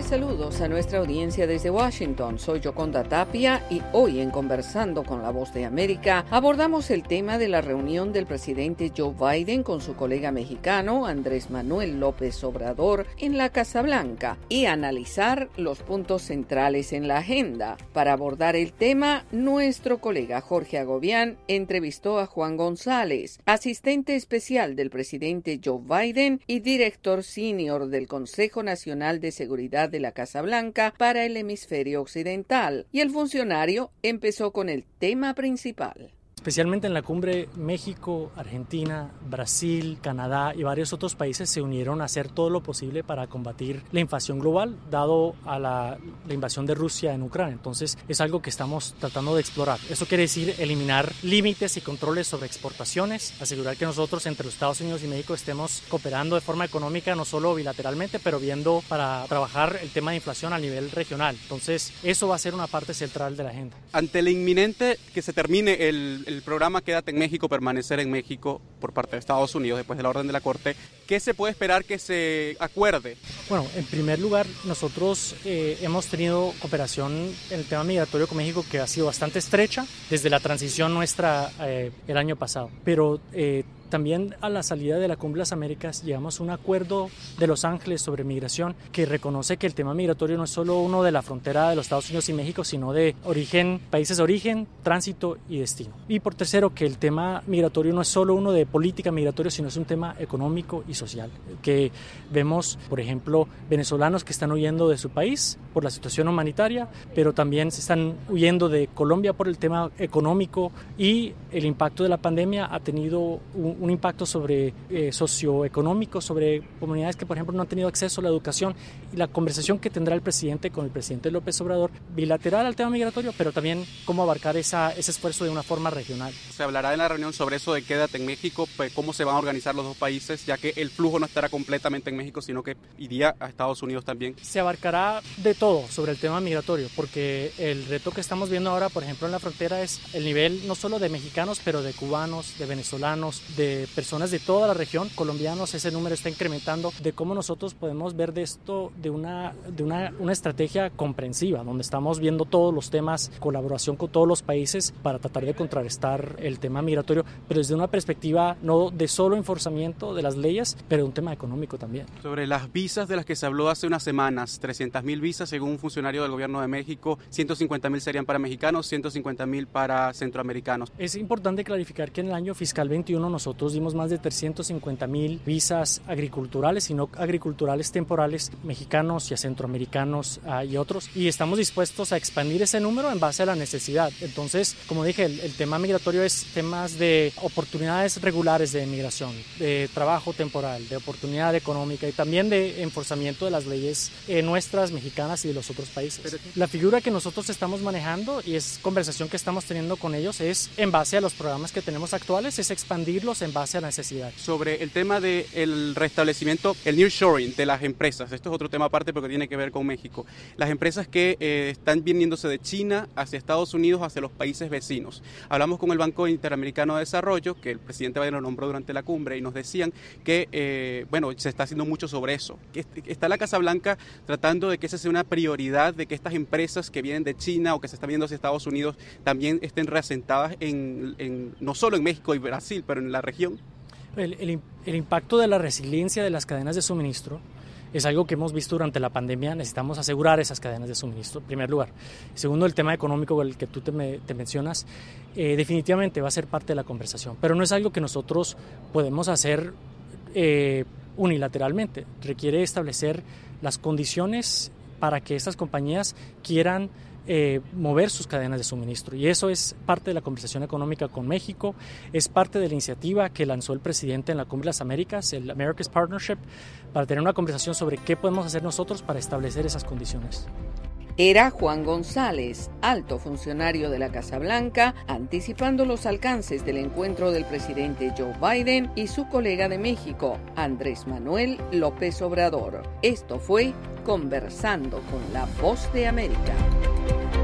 Cordiales saludos a nuestra audiencia desde Washington. Soy Yoconda Tapia y hoy en Conversando con la Voz de América abordamos el tema de la reunión del presidente Joe Biden con su colega mexicano Andrés Manuel López Obrador en la Casa Blanca y analizar los puntos centrales en la agenda. Para abordar el tema, nuestro colega Jorge Agobián entrevistó a Juan González, asistente especial del presidente Joe Biden y director senior del Consejo Nacional de Seguridad de la Casa Blanca para el hemisferio occidental, y el funcionario empezó con el tema principal. Especialmente en la cumbre, México, Argentina, Brasil, Canadá y varios otros países se unieron a hacer todo lo posible para combatir la inflación global, dado a la invasión de Rusia en Ucrania. Entonces, es algo que estamos tratando de explorar. Eso quiere decir eliminar límites y controles sobre exportaciones, asegurar que nosotros entre los Estados Unidos y México estemos cooperando de forma económica, no solo bilateralmente, pero viendo para trabajar el tema de inflación a nivel regional. Entonces, eso va a ser una parte central de la agenda. Ante la inminente que se termine el programa Quédate en México, permanecer en México por parte de Estados Unidos después de la orden de la Corte, ¿qué se puede esperar que se acuerde? Bueno, en primer lugar, nosotros hemos tenido cooperación en el tema migratorio con México que ha sido bastante estrecha desde la transición nuestra el año pasado, pero también a la salida de la Cumbre de las Américas llegamos a un acuerdo de Los Ángeles sobre migración que reconoce que el tema migratorio no es solo uno de la frontera de los Estados Unidos y México, sino de origen, países de origen, tránsito y destino. Y por tercero, que el tema migratorio no es solo uno de política migratoria, sino es un tema económico y social. Que vemos, por ejemplo, venezolanos que están huyendo de su país por la situación humanitaria, pero también se están huyendo de Colombia por el tema económico, y el impacto de la pandemia ha tenido un impacto sobre socioeconómico, sobre comunidades que, por ejemplo, no han tenido acceso a la educación, y la conversación que tendrá el presidente con el presidente López Obrador bilateral al tema migratorio, pero también cómo abarcar ese esfuerzo de una forma regional. Se hablará en la reunión sobre eso de Quédate en México, cómo se van a organizar los dos países, ya que el flujo no estará completamente en México, sino que iría a Estados Unidos también. Se abarcará de todo sobre el tema migratorio, porque el reto que estamos viendo ahora, por ejemplo, en la frontera es el nivel no solo de mexicanos, pero de cubanos, de venezolanos, de personas de toda la región, colombianos. Ese número está incrementando, de cómo nosotros podemos ver de esto de una estrategia comprensiva, donde estamos viendo todos los temas, colaboración con todos los países para tratar de contrarrestar el tema migratorio, pero desde una perspectiva no de solo enforzamiento de las leyes, pero un tema económico también. Sobre las visas de las que se habló hace unas semanas, 300,000 visas según un funcionario del gobierno de México, 150,000 serían para mexicanos, 150,000 para centroamericanos. Es importante clarificar que en el año fiscal 21 nosotros dimos más de 350,000 visas agriculturales y no agriculturales temporales, mexicanos y a centroamericanos y otros, y estamos dispuestos a expandir ese número en base a la necesidad. Entonces, como dije, el tema migratorio es temas de oportunidades regulares de migración, de trabajo temporal, de oportunidad económica y también de enforzamiento de las leyes nuestras, mexicanas y de los otros países. La figura que nosotros estamos manejando, y es conversación que estamos teniendo con ellos, es en base a los programas que tenemos actuales, es expandirlos en base a la necesidad. Sobre el tema del restablecimiento, el nearshoring de las empresas, esto es otro tema aparte porque tiene que ver con México. Las empresas que están viniéndose de China hacia Estados Unidos, hacia los países vecinos. Hablamos con el Banco Interamericano de Desarrollo, que el presidente Biden lo nombró durante la cumbre, y nos decían que, se está haciendo mucho sobre eso. Está la Casa Blanca tratando de que esa sea una prioridad, de que estas empresas que vienen de China o que se están viendo hacia Estados Unidos también estén reasentadas no solo en México y Brasil, pero en la región. El impacto de la resiliencia de las cadenas de suministro es algo que hemos visto durante la pandemia. Necesitamos asegurar esas cadenas de suministro, en primer lugar. Segundo, el tema económico, el que tú te mencionas, definitivamente va a ser parte de la conversación, pero no es algo que nosotros podemos hacer unilateralmente. Requiere establecer las condiciones para que estas compañías quieran mover sus cadenas de suministro, y eso es parte de la conversación económica con México, es parte de la iniciativa que lanzó el presidente en la Cumbre de las Américas, el America's Partnership, para tener una conversación sobre qué podemos hacer nosotros para establecer esas condiciones. Era Juan González, alto funcionario de la Casa Blanca, anticipando los alcances del encuentro del presidente Joe Biden y su colega de México, Andrés Manuel López Obrador. Esto fue Conversando con la Voz de América.